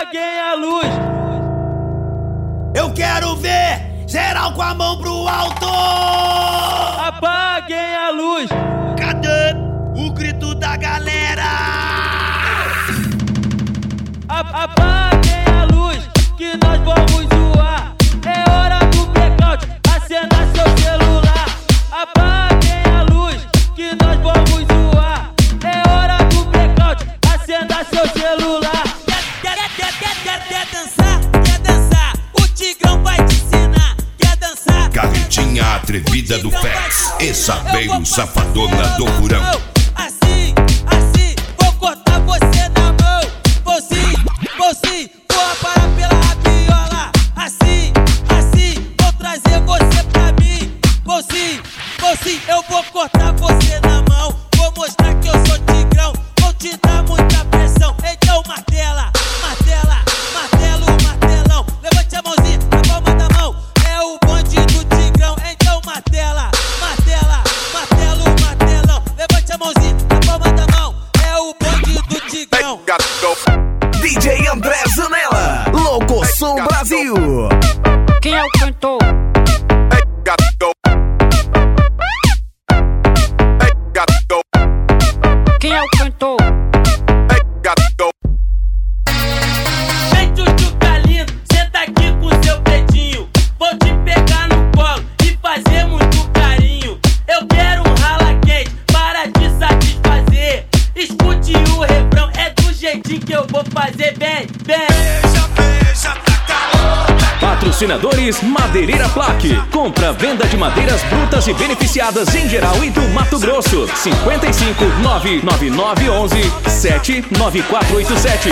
Apaguem a luz. Eu quero ver geral com a mão pro alto. Apaguem a luz. Cadê o grito da galera? Apaguem a luz, que nós vamos zoar. É hora do blackout, acenda seu celular. Apaguem a luz, que nós vamos zoar. É hora do blackout, acenda seu celular. Quer dançar? Quer dançar? O Tigrão vai te ensinar. Quer dançar? Carretinha atrevida do Fex, Esabeiro safadona do Furão. Assim, assim, vou cortar você na mão. Vou sim, vou aparar pela rabiola. Assim, assim, vou trazer você pra mim. Vou sim, eu vou cortar você na mão. Vou mostrar que eu sou Tigrão, vou te dar muita pressão. Então martela, martela, martelo, martelão. Levante a mãozinha na palma da mão. É o bonde do Tigrão. Então martela, martela, martelo, martelão. Levante a mãozinha na palma da mão. É o bonde do Tigrão. DJ André Zanella, Louco Som Brasil. Quem é o cantor? Quem é o cantor? Vem, tchutchuca lindo, senta aqui com seu dedinho. Vou te pegar no colo e fazer muito carinho. Eu quero um rala quente para te satisfazer. Escute o refrão, é do jeitinho que eu vou fazer. Bem, bem. Beija, tá calor. Patrocinadores Madeireira Plaque. Compra, venda de madeiras brutas e beneficiadas em geral e do Mato Grosso. 55 999 11 79487.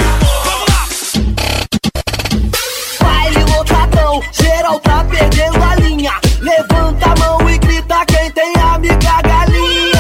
Baile lotadão, geral tá perdendo a linha. Levanta a mão e grita quem tem amiga galinha.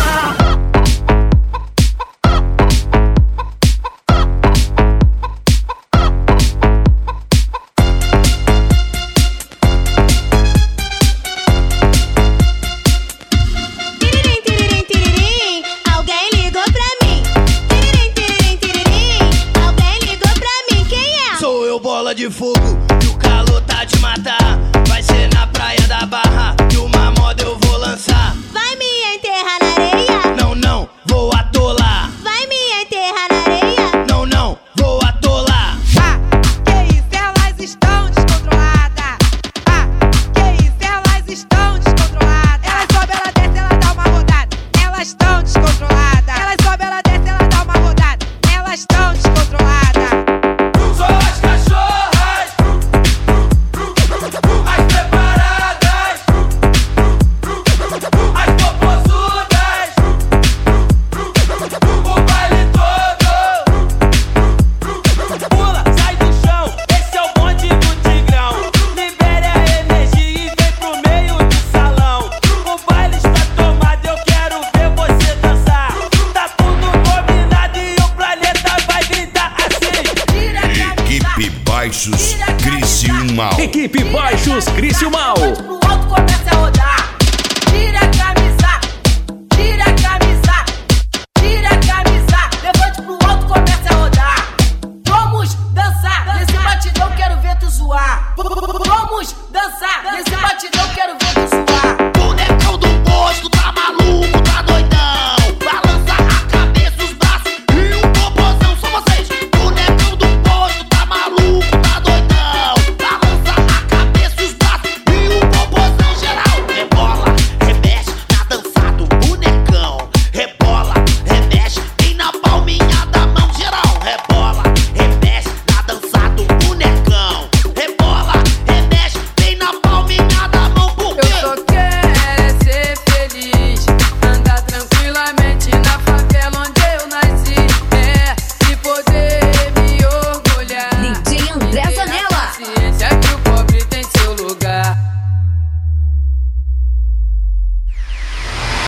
Bola de fogo, e o calor tá de matar. Vai ser na praia da Barra, e uma moda eu vou lançar. Vai me enterrar na areia? Não, não, vou atolar. Vai me enterrar na areia? Não, não, vou atolar. Ah, que isso, elas estão descontroladas. Ah, que isso, elas estão descontroladas. Ela sobe, ela desce, ela dá uma rodada. Elas estão descontroladas. Ela sobe, ela desce, ela dá uma rodada. Elas estão descontroladas. Baixos, Criciúmal. Equipe Baixos, Criciúmal. Pro alto começa a rodar.